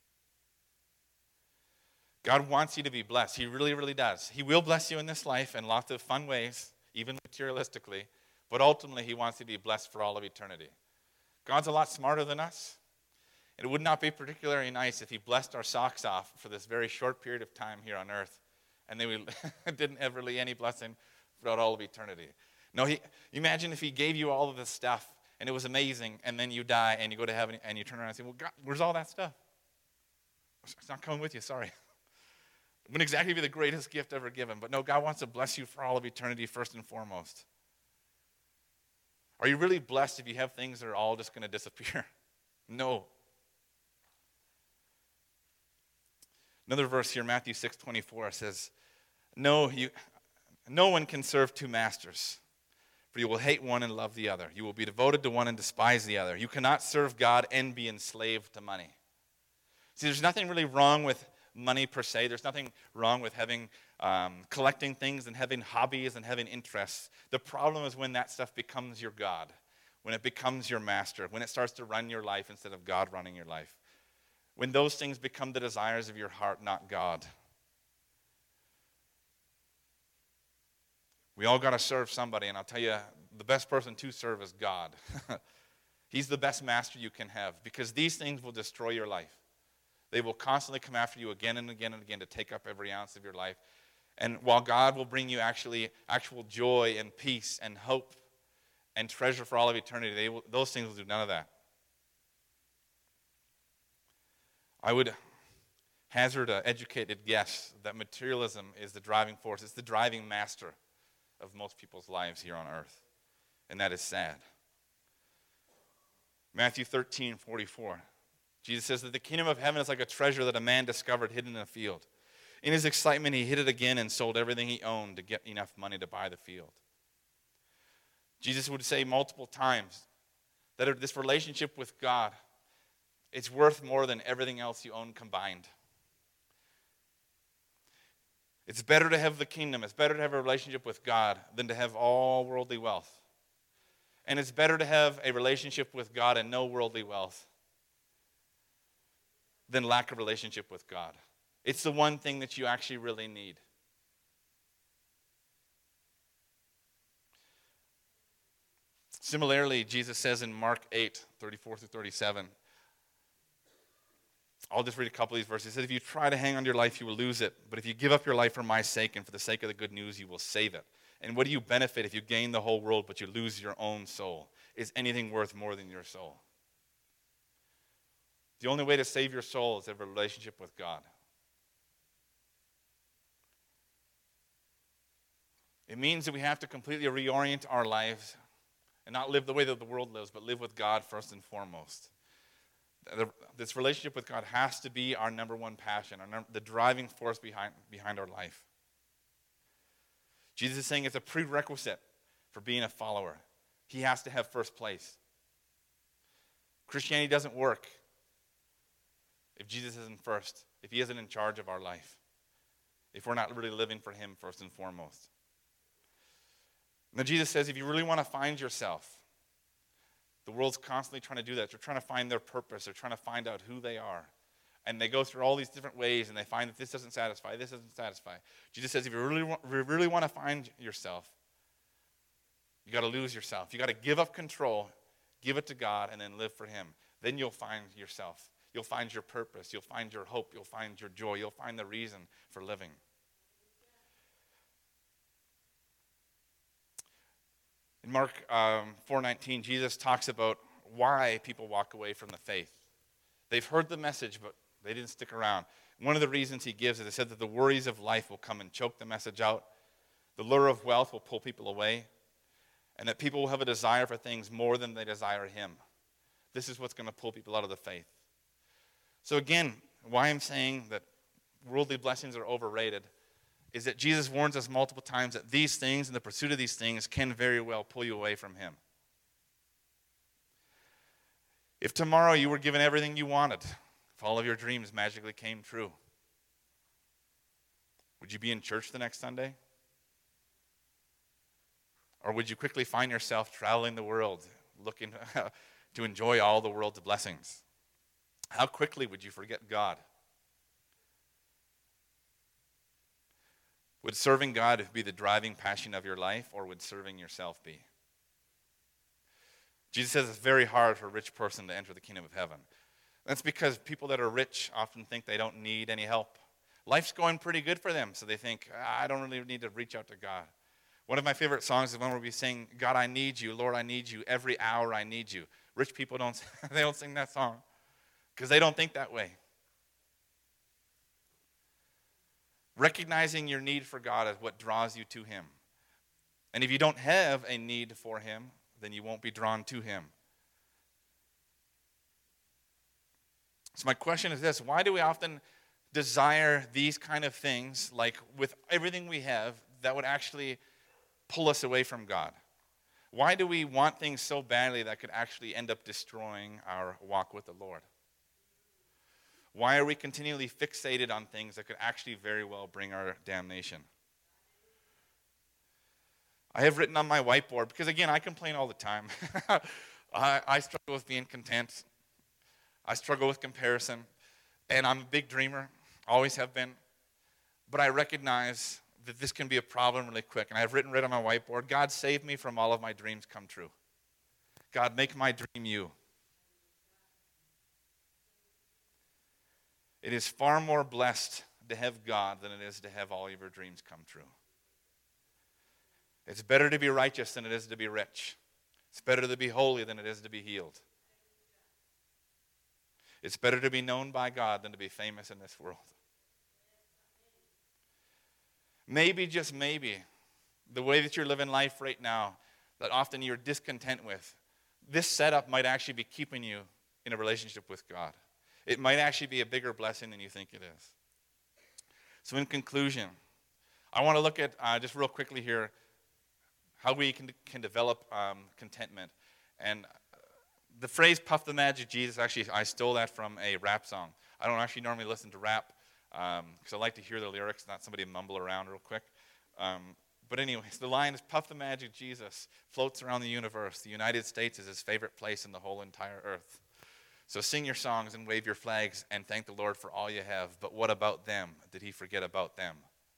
God wants you to be blessed. He really, really does. He will bless you in this life in lots of fun ways, even materialistically. But ultimately, he wants you to be blessed for all of eternity. God's a lot smarter than us. It would not be particularly nice if he blessed our socks off for this very short period of time here on earth, and then we didn't ever leave any blessing throughout all of eternity. No, he, imagine if he gave you all of this stuff, and it was amazing, and then you die, and you go to heaven, and you turn around and say, well, God, where's all that stuff? It's not coming with you, sorry. It wouldn't exactly be the greatest gift ever given, but no, God wants to bless you for all of eternity first and foremost. Are you really blessed if you have things that are all just going to disappear? No. Another verse here, Matthew six twenty-four says, no, you, no one can serve two masters, for you will hate one and love the other. You will be devoted to one and despise the other. You cannot serve God and be enslaved to money. See, there's nothing really wrong with money per se. There's nothing wrong with having um, collecting things and having hobbies and having interests. The problem is when that stuff becomes your God, when it becomes your master, when it starts to run your life instead of God running your life. When those things become the desires of your heart, not God. We all got to serve somebody, and I'll tell you, the best person to serve is God. He's the best master you can have, because these things will destroy your life. They will constantly come after you again and again and again to take up every ounce of your life. And while God will bring you actually actual joy and peace and hope and treasure for all of eternity, they will, those things will do none of that. I would hazard an educated guess that materialism is the driving force. It's the driving master of most people's lives here on earth. And that is sad. Matthew thirteen forty-four. Jesus says that the kingdom of heaven is like a treasure that a man discovered hidden in a field. In his excitement, he hid it again and sold everything he owned to get enough money to buy the field. Jesus would say multiple times that this relationship with God, it's worth more than everything else you own combined. It's better to have the kingdom, it's better to have a relationship with God than to have all worldly wealth. And it's better to have a relationship with God and no worldly wealth than lack of relationship with God. It's the one thing that you actually really need. Similarly, Jesus says in Mark eight, thirty-four through thirty-seven, I'll just read a couple of these verses. He says, if you try to hang on to your life, you will lose it. But if you give up your life for my sake and for the sake of the good news, you will save it. And what do you benefit if you gain the whole world, but you lose your own soul? Is anything worth more than your soul? The only way to save your soul is to have a relationship with God. It means that we have to completely reorient our lives and not live the way that the world lives, but live with God first and foremost. This relationship with God has to be our number one passion, our num- the driving force behind, behind our life. Jesus is saying it's a prerequisite for being a follower. He has to have first place. Christianity doesn't work if Jesus isn't first, if he isn't in charge of our life, if we're not really living for him first and foremost. Now Jesus says if you really want to find yourself, the world's constantly trying to do that. They're trying to find their purpose. They're trying to find out who they are. And they go through all these different ways, and they find that this doesn't satisfy, this doesn't satisfy. Jesus says if you really want, really want to find yourself, you got to lose yourself. You got to give up control, give it to God, and then live for him. Then you'll find yourself. You'll find your purpose. You'll find your hope. You'll find your joy. You'll find the reason for living. In Mark um, four nineteen, Jesus talks about why people walk away from the faith. They've heard the message, but they didn't stick around. One of the reasons he gives is he said that the worries of life will come and choke the message out. The lure of wealth will pull people away. And that people will have a desire for things more than they desire him. This is what's going to pull people out of the faith. So again, why I'm saying that worldly blessings are overrated is that Jesus warns us multiple times that these things and the pursuit of these things can very well pull you away from him. If tomorrow you were given everything you wanted, if all of your dreams magically came true, would you be in church the next Sunday? Or would you quickly find yourself traveling the world, looking to enjoy all the world's blessings? How quickly would you forget God? Would serving God be the driving passion of your life, or would serving yourself be? Jesus says it's very hard for a rich person to enter the kingdom of heaven. That's because people that are rich often think they don't need any help. Life's going pretty good for them, so they think, I don't really need to reach out to God. One of my favorite songs is one where we sing, God, I need you. Lord, I need you. Every hour I need you. Rich people don't, they don't sing that song because they don't think that way. Recognizing your need for God is what draws you to him. And if you don't have a need for him, then you won't be drawn to him. So my question is this: why do we often desire these kind of things, like with everything we have, that would actually pull us away from God? Why do we want things so badly that could actually end up destroying our walk with the Lord? Why are we continually fixated on things that could actually very well bring our damnation? I have written on my whiteboard, because again, I complain all the time. I, I struggle with being content. I struggle with comparison. And I'm a big dreamer, always have been. But I recognize that this can be a problem really quick. And I've written right on my whiteboard, God, save me from all of my dreams come true. God, make my dream you. It is far more blessed to have God than it is to have all of your dreams come true. It's better to be righteous than it is to be rich. It's better to be holy than it is to be healed. It's better to be known by God than to be famous in this world. Maybe, just maybe, the way that you're living life right now, that often you're discontent with, this setup might actually be keeping you in a relationship with God. It might actually be a bigger blessing than you think it is. So in conclusion, I want to look at, uh, just real quickly here, how we can, can develop um, contentment. And the phrase "puff the magic Jesus," actually, I stole that from a rap song. I don't actually normally listen to rap, because um, I like to hear the lyrics, not somebody mumble around real quick. Um, but anyways, the line is, "Puff the magic Jesus floats around the universe. The United States is his favorite place in the whole entire earth. So sing your songs and wave your flags and thank the Lord for all you have. But what about them? Did he forget about them?"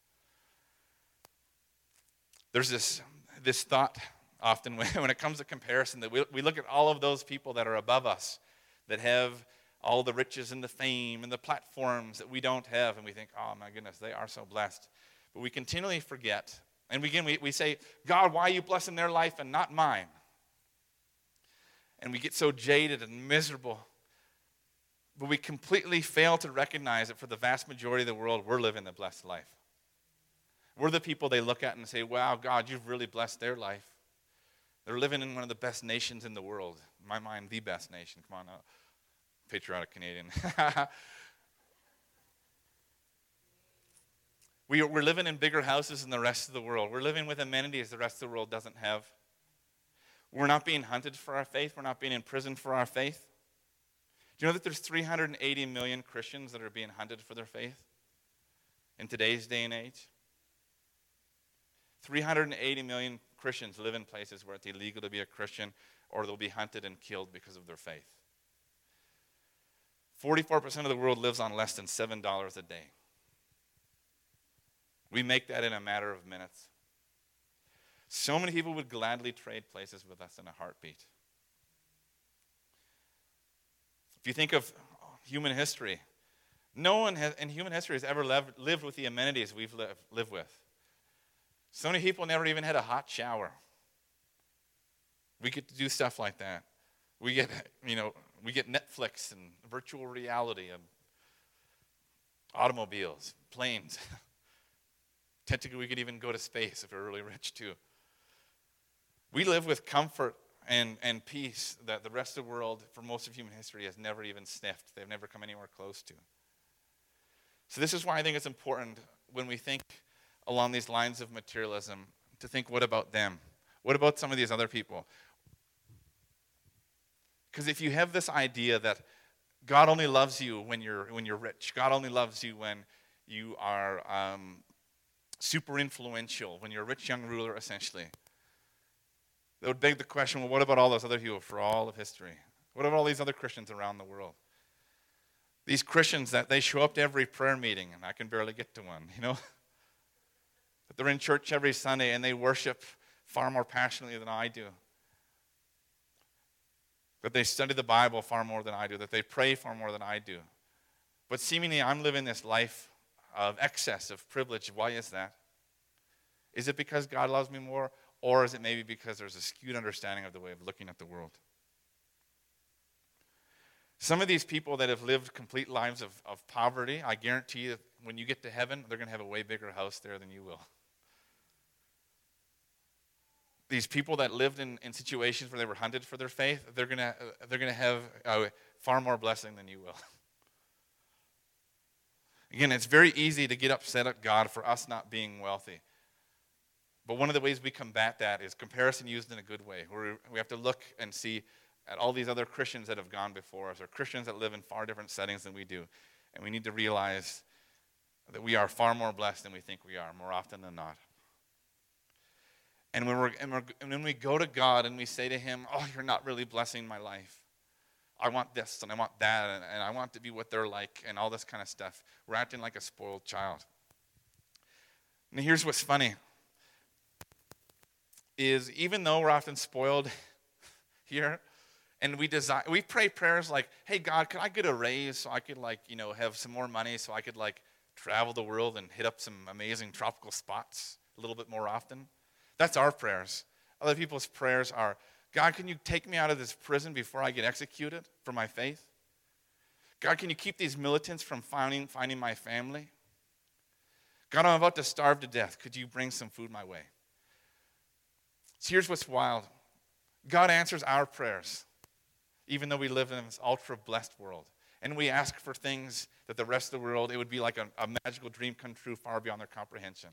There's this, this thought often when, when it comes to comparison that we, we look at all of those people that are above us, that have all the riches and the fame and the platforms that we don't have, and we think, oh my goodness, they are so blessed. But we continually forget, and again we, we say, God, why are you blessing their life and not mine? And we get so jaded and miserable. But we completely fail to recognize that for the vast majority of the world, we're living the blessed life. We're the people they look at and say, wow, God, you've really blessed their life. They're living in one of the best nations in the world. In my mind, the best nation. Come on now. Patriotic Canadian. we, we're living in bigger houses than the rest of the world. We're living with amenities the rest of the world doesn't have. We're not being hunted for our faith. We're not being imprisoned for our faith. Do you know that there's three hundred eighty million Christians that are being hunted for their faith in today's day and age? three hundred eighty million Christians live in places where it's illegal to be a Christian, or they'll be hunted and killed because of their faith. forty-four percent of the world lives on less than seven dollars a day. We make that in a matter of minutes. So many people would gladly trade places with us in a heartbeat. If you think of human history, no one has, in human history has ever lived, lived with the amenities we've lived, lived with. So many people never even had a hot shower. We get to do stuff like that. We get, you know, we get Netflix and virtual reality and automobiles, planes. Technically, we could even go to space if we're really rich too. We live with comfort and, and peace that the rest of the world, for most of human history, has never even sniffed. They've never come anywhere close to. So this is why I think it's important when we think along these lines of materialism to think, what about them? What about some of these other people? Because if you have this idea that God only loves you when you're when you're rich, God only loves you when you are um, super influential, when you're a rich young ruler, essentially, that would beg the question, well, what about all those other people for all of history? What about all these other Christians around the world? These Christians that they show up to every prayer meeting, and I can barely get to one, you know? But they're in church every Sunday, and they worship far more passionately than I do. That they study the Bible far more than I do, that they pray far more than I do. But seemingly I'm living this life of excess, of privilege. Why is that? Is it because God loves me more, or is it maybe because there's a skewed understanding of the way of looking at the world? Some of these people that have lived complete lives of, of poverty, I guarantee that when you get to heaven, they're going to have a way bigger house there than you will. These people that lived in, in situations where they were hunted for their faith, they're going to they're going to have uh, far more blessing than you will. Again, it's very easy to get upset at God for us not being wealthy. But one of the ways we combat that is comparison used in a good way, where we have to look and see at all these other Christians that have gone before us, or Christians that live in far different settings than we do. And we need to realize that we are far more blessed than we think we are, more often than not. And when, we're, and, we're, and when we go to God and we say to him, oh, you're not really blessing my life. I want this and I want that and, and I want to be what they're like and all this kind of stuff. We're acting like a spoiled child. And here's what's funny, is even though we're often spoiled here, and we desire, we pray prayers like, hey, God, could I get a raise so I could, like, you know, have some more money so I could, like, travel the world and hit up some amazing tropical spots a little bit more often? That's our prayers. Other people's prayers are, God, can you take me out of this prison before I get executed for my faith? God, can you keep these militants from finding, finding my family? God, I'm about to starve to death. Could you bring some food my way? So here's what's wild. God answers our prayers, even though we live in this ultra-blessed world. And we ask for things that the rest of the world, it would be like a, a magical dream come true far beyond their comprehension.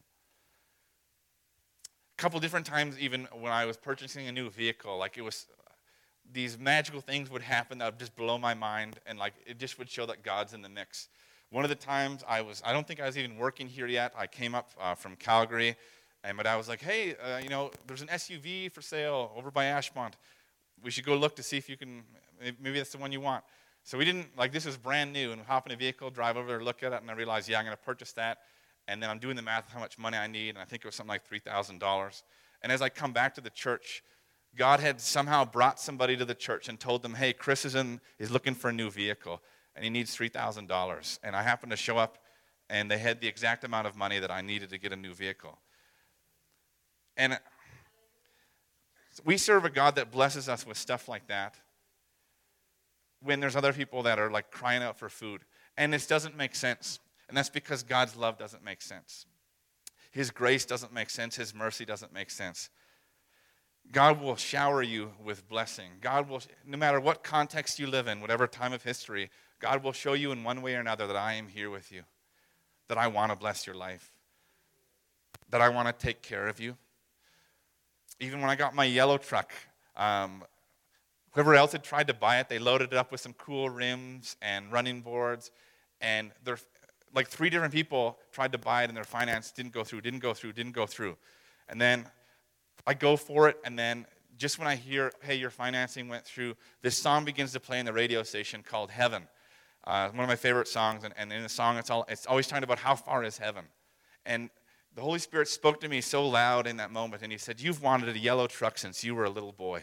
A couple different times, even when I was purchasing a new vehicle, like it was, these magical things would happen that would just blow my mind, and like it just would show that God's in the mix. One of the times I was, I don't think I was even working here yet. I came up uh, from Calgary, and my dad was like, hey, uh, you know, there's an S U V for sale over by Ashmont. We should go look to see if you can, maybe that's the one you want. So we didn't, like this was brand new, and we hop in a vehicle, drive over there, look at it, and I realized, yeah, I'm going to purchase that. And then I'm doing the math of how much money I need, and I think it was something like three thousand dollars. And as I come back to the church, God had somehow brought somebody to the church and told them, hey, Chris is, in, is looking for a new vehicle, and he needs three thousand dollars. And I happened to show up, and they had the exact amount of money that I needed to get a new vehicle. And we serve a God that blesses us with stuff like that when there's other people that are like crying out for food. And this doesn't make sense. And that's because God's love doesn't make sense. His grace doesn't make sense. His mercy doesn't make sense. God will shower you with blessing. God will, no matter what context you live in, whatever time of history, God will show you in one way or another that I am here with you, that I want to bless your life, that I want to take care of you. Even when I got my yellow truck, um, whoever else had tried to buy it, they loaded it up with some cool rims and running boards, and they're like three different people tried to buy it and their finance didn't go through, didn't go through, didn't go through. And then I go for it, and then just when I hear, hey, your financing went through, this song begins to play in the radio station called Heaven. Uh, one of my favorite songs, and, and in the song it's all it's always talking about how far is heaven. And the Holy Spirit spoke to me so loud in that moment, and he said, you've wanted a yellow truck since you were a little boy.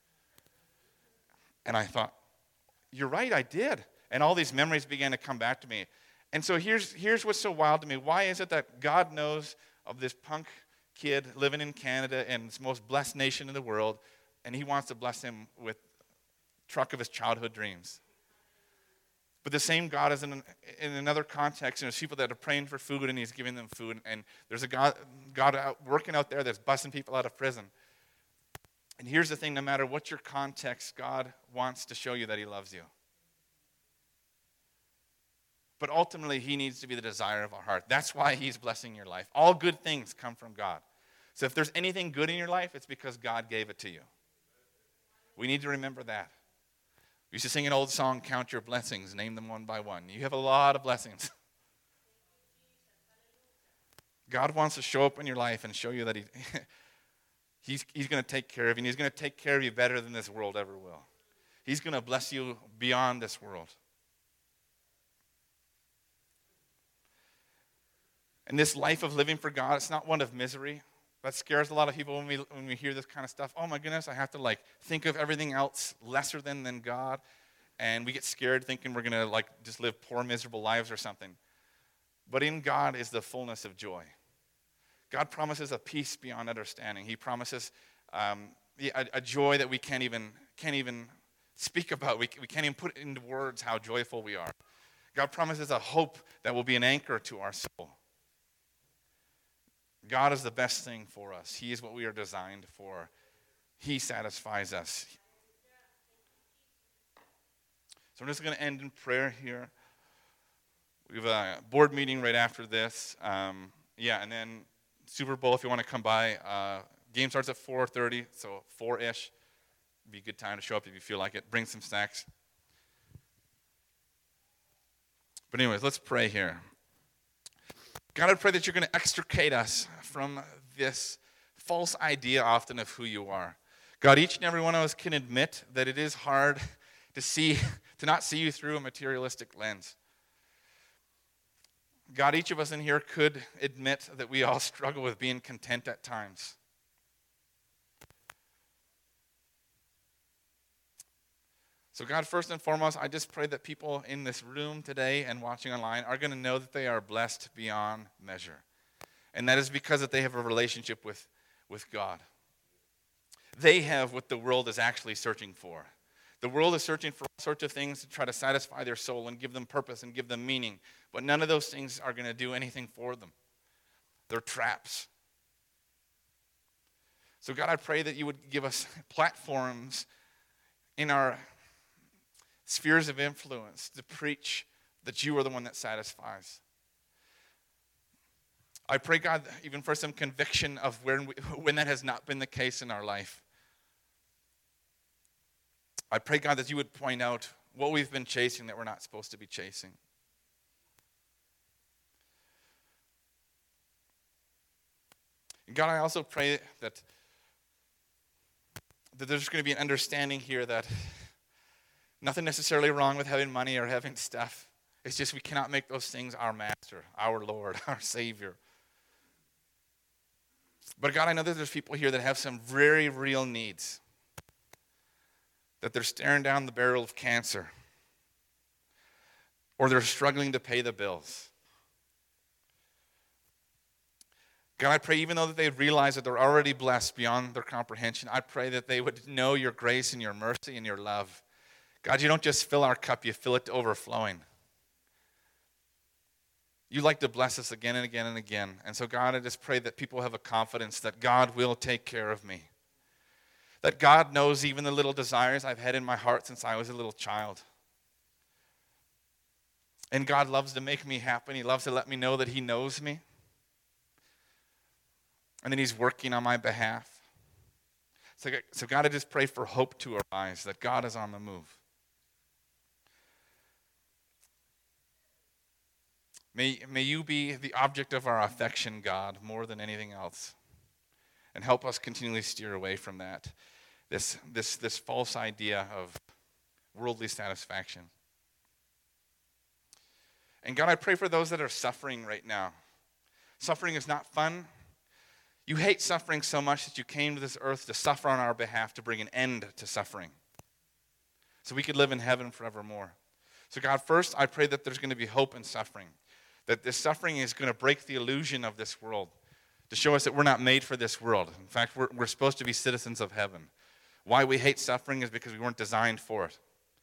And I thought, you're right, I did. And all these memories began to come back to me. And so here's, here's what's so wild to me. Why is it that God knows of this punk kid living in Canada and it's the most blessed nation in the world, and he wants to bless him with the truck of his childhood dreams? But the same God is in, in another context, and there's people that are praying for food, and he's giving them food. And there's a God, God out, working out there that's busting people out of prison. And here's the thing, no matter what your context, God wants to show you that he loves you. But ultimately, he needs to be the desire of our heart. That's why he's blessing your life. All good things come from God. So if there's anything good in your life, it's because God gave it to you. We need to remember that. We used to sing an old song, Count Your Blessings, name them one by one. You have a lot of blessings. God wants to show up in your life and show you that he, he's, he's going to take care of you, and he's going to take care of you better than this world ever will. He's going to bless you beyond this world. And this life of living for God, it's not one of misery. That scares a lot of people when we when we hear this kind of stuff. Oh my goodness, I have to like think of everything else lesser than than God. And we get scared thinking we're going to like just live poor, miserable lives or something. But in God is the fullness of joy. God promises a peace beyond understanding. He promises um, a, a joy that we can't even can't even speak about. We, we can't even put into words how joyful we are. God promises a hope that will be an anchor to our soul. God is the best thing for us. He is what we are designed for. He satisfies us. So I'm just going to end in prayer here. We have a board meeting right after this. Um, yeah, and then Super Bowl, if you want to come by. Uh, game starts at four thirty, so four-ish. Be a good time to show up if you feel like it. Bring some snacks. But anyways, let's pray here. God, I pray that you're going to extricate us from this false idea often of who you are. God, each and every one of us can admit that it is hard to see, to not see you through a materialistic lens. God, each of us in here could admit that we all struggle with being content at times. So God, first and foremost, I just pray that people in this room today and watching online are going to know that they are blessed beyond measure. And that is because that they have a relationship with, with God. They have what the world is actually searching for. The world is searching for all sorts of things to try to satisfy their soul and give them purpose and give them meaning. But none of those things are going to do anything for them. They're traps. So God, I pray that you would give us platforms in our spheres of influence to preach that you are the one that satisfies. I pray, God, even for some conviction of when, we, when that has not been the case in our life. I pray, God, that you would point out what we've been chasing that we're not supposed to be chasing. And God, I also pray that, that there's going to be an understanding here that nothing necessarily wrong with having money or having stuff. It's just we cannot make those things our master, our Lord, our Savior. But God, I know that there's people here that have some very real needs. That they're staring down the barrel of cancer. Or they're struggling to pay the bills. God, I pray even though that they realize that they're already blessed beyond their comprehension, I pray that they would know your grace and your mercy and your love. God, you don't just fill our cup, you fill it to overflowing. You like to bless us again and again and again. And so, God, I just pray that people have a confidence that God will take care of me. That God knows even the little desires I've had in my heart since I was a little child. And God loves to make me happy. He loves to let me know that he knows me. And that he's working on my behalf. So, so God, I just pray for hope to arise, that God is on the move. May, may you be the object of our affection, God, more than anything else. And help us continually steer away from that, this, this, this false idea of worldly satisfaction. And God, I pray for those that are suffering right now. Suffering is not fun. You hate suffering so much that you came to this earth to suffer on our behalf, to bring an end to suffering, so we could live in heaven forevermore. So God, first, I pray that there's going to be hope in suffering. That this suffering is going to break the illusion of this world, to show us that we're not made for this world. In fact, we're, we're supposed to be citizens of heaven. Why we hate suffering is because we weren't designed for it.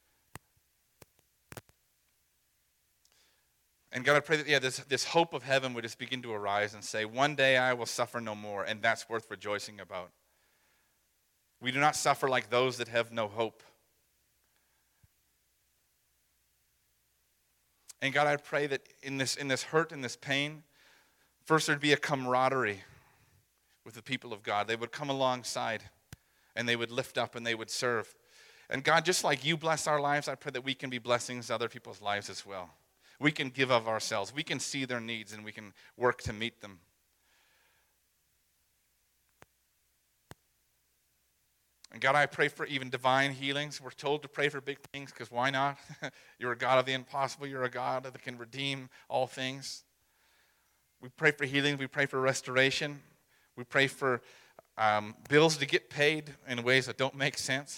And God, I pray that yeah, this, this hope of heaven would just begin to arise and say, one day I will suffer no more, and that's worth rejoicing about. We do not suffer like those that have no hope. And God, I pray that in this, in this hurt, in this pain, first there'd be a camaraderie with the people of God. They would come alongside and they would lift up and they would serve. And God, just like you bless our lives, I pray that we can be blessings to other people's lives as well. We can give of ourselves. We can see their needs and we can work to meet them. And God, I pray for even divine healings. We're told to pray for big things because why not? You're a God of the impossible. You're a God that can redeem all things. We pray for healing. We pray for restoration. We pray for um, bills to get paid in ways that don't make sense.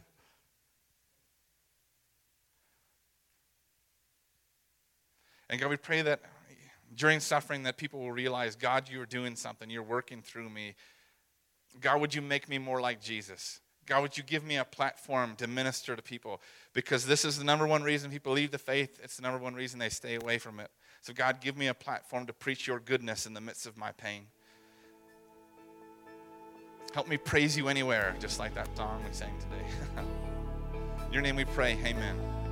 And God, we pray that during suffering that people will realize, God, you are doing something. You're working through me. God, would you make me more like Jesus? God, would you give me a platform to minister to people? Because this is the number one reason people leave the faith. It's the number one reason they stay away from it. So God, give me a platform to preach your goodness in the midst of my pain. Help me praise you anywhere, just like that song we sang today. In your name we pray, amen.